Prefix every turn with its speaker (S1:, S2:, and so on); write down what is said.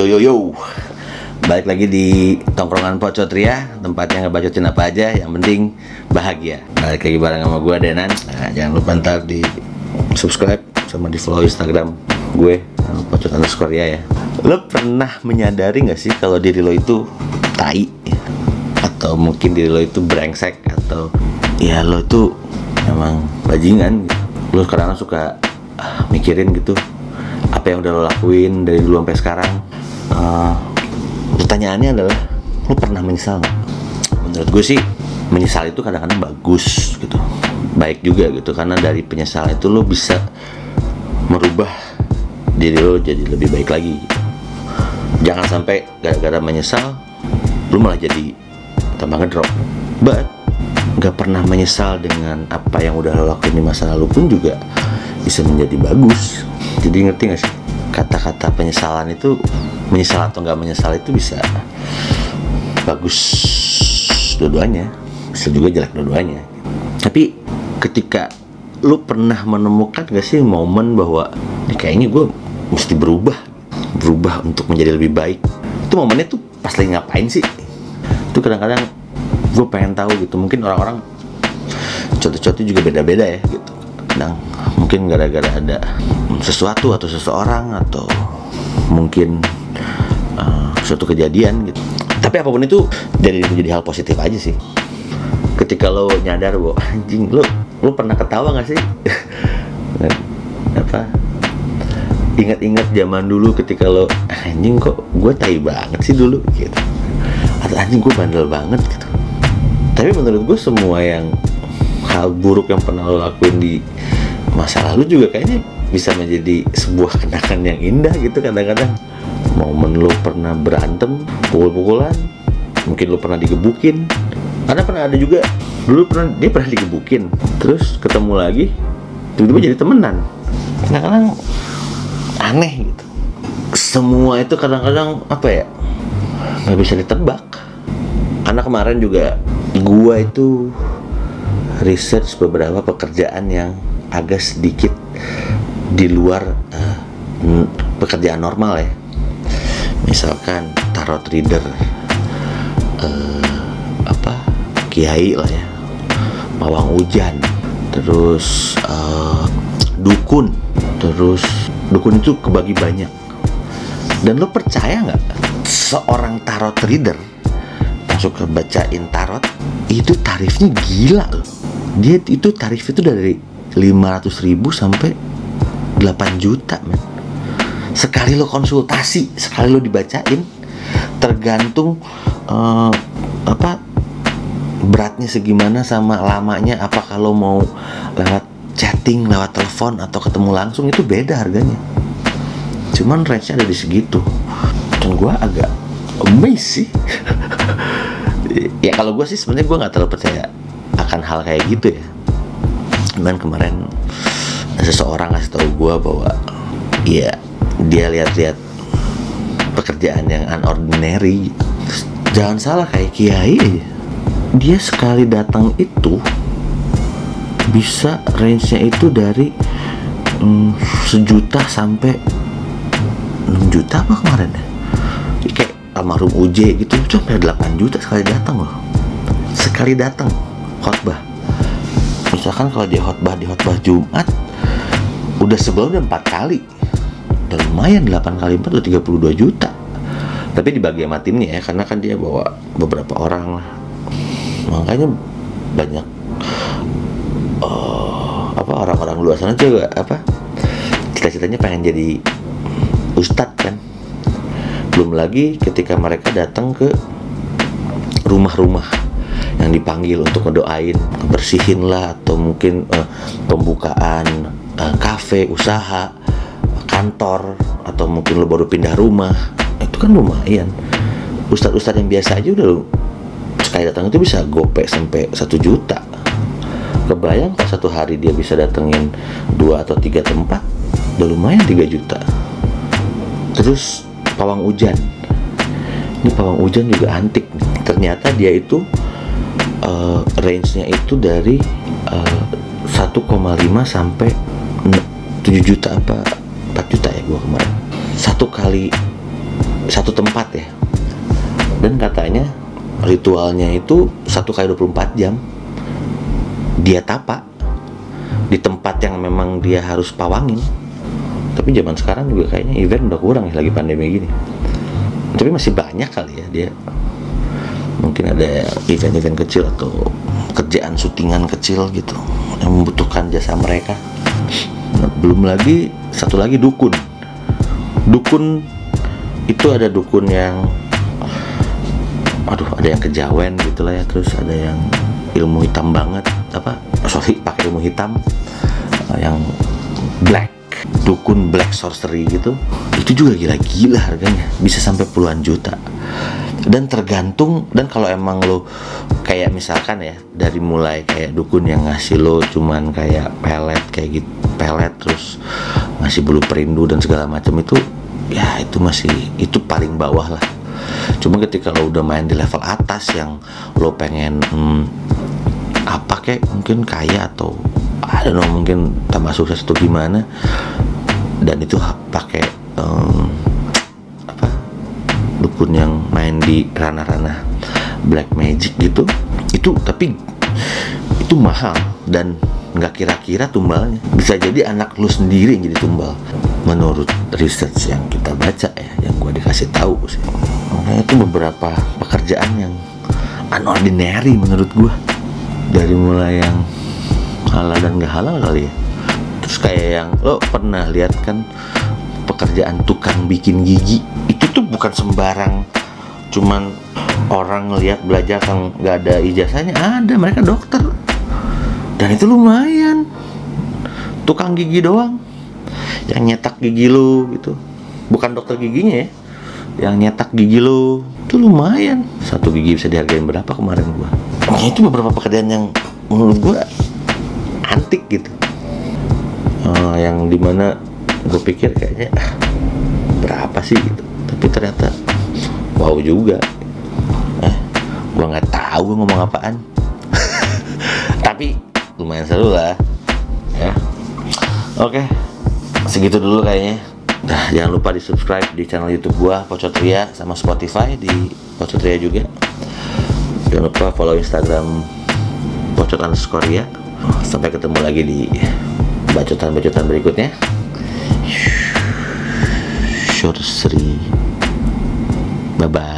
S1: Yo, balik lagi di tongkrongan Pocot Ria, tempatnya ngebacotin apa aja, yang penting bahagia. Balik lagi bareng sama gue Denan. Nah, jangan lupa ntar di subscribe sama di follow Instagram gue Pocot_Ria ya. Lo pernah menyadari nggak sih kalau diri lo itu tai, atau mungkin diri lo itu brengsek, atau ya lo itu emang bajingan gitu. Lo kadang suka mikirin gitu apa yang udah lo lakuin dari dulu sampai sekarang. Pertanyaannya adalah, lo pernah menyesal nggak? Menurut gue sih menyesal itu kadang-kadang bagus gitu, baik juga gitu, karena dari penyesalan itu lo bisa merubah diri lo jadi lebih baik lagi gitu. Jangan sampai gara-gara menyesal lo malah jadi tambah ngedrop. But nggak pernah menyesal dengan apa yang udah lo lakuin di masa lalu pun juga bisa menjadi bagus. Jadi ngerti gak sih, kata-kata penyesalan itu, menyesal atau nggak menyesal itu bisa bagus dua-duanya, bisa juga jelek dua-duanya. Tapi ketika lu pernah menemukan gak sih momen bahwa kayaknya gue mesti berubah untuk menjadi lebih baik, itu momennya tuh pas lagi ngapain sih? Itu kadang-kadang gue pengen tahu gitu. Mungkin orang-orang contoh-contoh juga beda-beda ya gitu. Kadang mungkin gara-gara ada sesuatu atau seseorang, atau mungkin suatu kejadian gitu. Tapi apapun itu jadi hal positif aja sih. Ketika lo nyadar bahwa anjing, lo pernah ketawa gak sih? Ingat-ingat zaman dulu ketika lo anjing, kok gue tai banget sih dulu gitu, atau anjing gue bandel banget gitu. Tapi menurut gue semua yang hal buruk yang pernah lo lakuin di masa lalu juga kayaknya bisa menjadi sebuah kenangan yang indah gitu. Kadang-kadang momen lo pernah berantem, pukul-pukulan, mungkin lo pernah digebukin. Karena pernah ada juga dulu dia pernah digebukin, terus ketemu lagi, tiba-tiba jadi temenan. Kadang-kadang aneh gitu. Semua itu kadang-kadang nggak bisa ditebak. Karena kemarin juga gua itu research beberapa pekerjaan yang agak sedikit di luar pekerjaan normal ya. Misalkan tarot reader, kiai lah ya, pawang hujan, terus dukun. Terus dukun itu kebagi banyak. Dan lo percaya nggak, seorang tarot reader yang suka bacain tarot itu tarifnya gila loh. Dia itu tarif itu dari 500.000 sampai 8 juta men. Sekali lo konsultasi, sekali lo dibacain, tergantung beratnya segimana sama lamanya. Apa kalau mau lewat chatting, lewat telepon, atau ketemu langsung, itu beda harganya. Cuman range-nya ada di segitu. Dan gue agak amazed sih. Ya kalau gue sih sebenarnya gue nggak terlalu percaya akan hal kayak gitu ya. Cuman kemarin seseorang ngasih tahu gue bahwa ya dia lihat-lihat pekerjaan yang unordinary. Jangan salah, kayak kiai aja, dia sekali datang itu bisa range-nya itu dari 1 juta sampai 6 juta apa kemarin ya. Kayak almarhum UJ gitu, sampai 8 juta sekali datang loh. Sekali datang khotbah. Misalkan kalau dia khotbah di khotbah Jumat, udah sebelumnya 4 kali. Udah lumayan, 8 kali 4 udah 32 juta. Tapi dibagi sama timnya ya, karena kan dia bawa beberapa orang lah. Makanya banyak orang-orang luar sana juga cita-citanya pengen jadi ustadz kan. Belum lagi ketika mereka datang ke rumah-rumah yang dipanggil untuk ngedoain, bersihin lah, atau mungkin pembukaan kafe, usaha, kantor, atau mungkin lo baru pindah rumah. Itu kan lumayan. Ustadz-ustadz yang biasa aja udah sekali datang itu bisa gope sampai 1 juta. Kebayang kalau satu hari dia bisa datengin 2 atau 3 tempat, udah lumayan 3 juta. Terus pawang hujan. Ini pawang hujan juga antik nih. Ternyata dia itu range-nya itu dari 1,5 sampai 7 juta apa 4 juta ya gua kemarin. Satu kali satu tempat ya. Dan katanya ritualnya itu 1 kali 24 jam dia tapa di tempat yang memang dia harus pawangin. Tapi zaman sekarang juga kayaknya event udah kurang ya, lagi pandemi gini. Tapi masih banyak kali ya dia. Mungkin ada event-event kecil atau kerjaan syutingan kecil gitu yang membutuhkan jasa mereka. Nah, belum lagi satu lagi dukun. Dukun itu ada dukun yang ada yang kejawen gitulah ya, terus ada yang ilmu hitam banget, pakai ilmu hitam, yang black, dukun black sorcery gitu. Itu juga gila-gila harganya, bisa sampai puluhan juta. Dan tergantung, dan kalau emang lo kayak misalkan ya, dari mulai kayak dukun yang ngasih lo cuman kayak pelet kayak gitu, pelet terus ngasih bulu perindu dan segala macam, itu ya itu paling bawah lah. Cuma ketika lo udah main di level atas yang lo pengen kayak mungkin kaya atau mungkin tambah sukses atau gimana, dan itu pakai dukun yang main di ranah-ranah black magic gitu, tapi itu mahal dan nggak kira-kira tumbalnya. Bisa jadi anak lu sendiri yang jadi tumbal menurut research yang kita baca ya, yang gua dikasih tahu sih. Makanya itu beberapa pekerjaan yang unordinary menurut gua, dari mulai yang halal dan nggak halal kali ya. Terus kayak yang lo pernah lihat kan pekerjaan tukang bikin gigi, itu tuh bukan sembarang cuman orang ngelihat belajar kan nggak ada ijazahnya, ada, mereka dokter. Dan itu lumayan, tukang gigi doang yang nyetak gigi lu gitu, bukan dokter giginya ya, yang nyetak gigi lu itu lumayan. Satu gigi bisa dihargain berapa kemarin gua. Itu beberapa pekerjaan yang menurut gua antik gitu, yang dimana gue pikir kayaknya berapa sih gitu, tapi ternyata wow juga. Gue nggak tahu gue ngomong apaan. Tapi lumayan seru lah ya. Oke, segitu dulu kayaknya. Nah, jangan lupa di subscribe di channel YouTube gua Pocotria, sama Spotify di Pocotria juga. Jangan lupa follow Instagram Pocot_ria. Sampai ketemu lagi di bacotan-bacotan berikutnya. Sorcery. Bye bye.